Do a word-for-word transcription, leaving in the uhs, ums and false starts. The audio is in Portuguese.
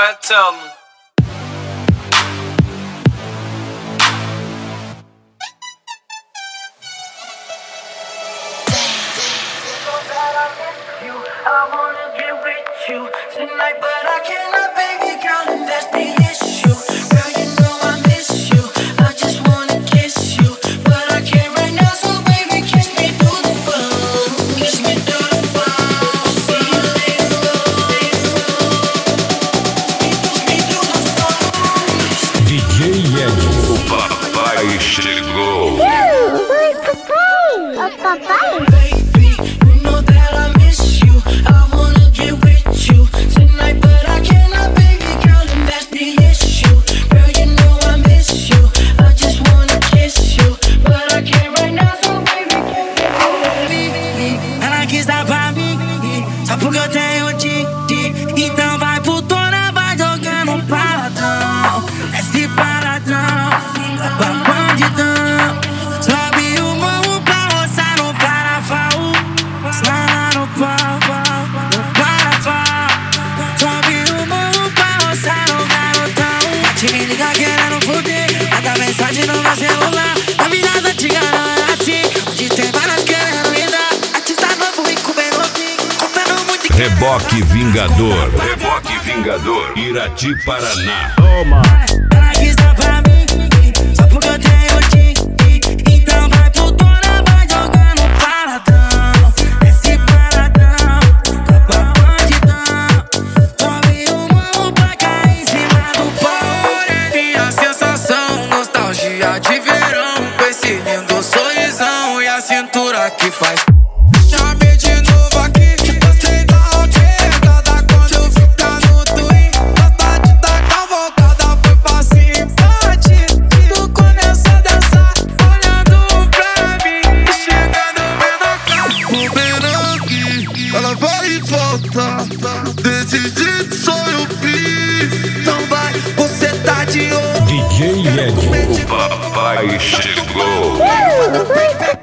Vai, tell me. I wanna get with you tonight, but I cannot, baby girl, and that's the issue. Girl, you know I miss you. I just wanna kiss you, but I can't right now. So baby, kiss me through the phone. Kiss me through the phone. See you later, later. Kiss me through the phone. D J Ed, o papai chegou. Oi, papai. Ô, papai. Porque eu tenho ti, ti. Então vai putona, vai jogando paradão. Desce paradão, pra bandidão. Sobe o morro pra roçar no parafal. Sala no pau, no parafal. Sobe o morro pra roçar no garotão. Bate me liga querendo fuder, manda mensagem no meu celular. A vida antiga não era assim, hoje tem várias querendo me dar. Artista novo e comendo aqui. Reboque Vingador, Reboque Vingador, Irati, Paraná. Toma. Ela quis dar pra mim, só porque eu tenho ti. Então vai putona, vai jogando paradão. Desce paradão, pra bandidão. Sobe o morro pra cair em cima do pau. Minha sensação, nostalgia de verão. Com esse lindo sorrisão e a cintura que faz. Chamei de novo aqui. Desse jeito só eu fiz. Então vai, você tá de olho. D J Ed, o papai chegou. Oi, papai.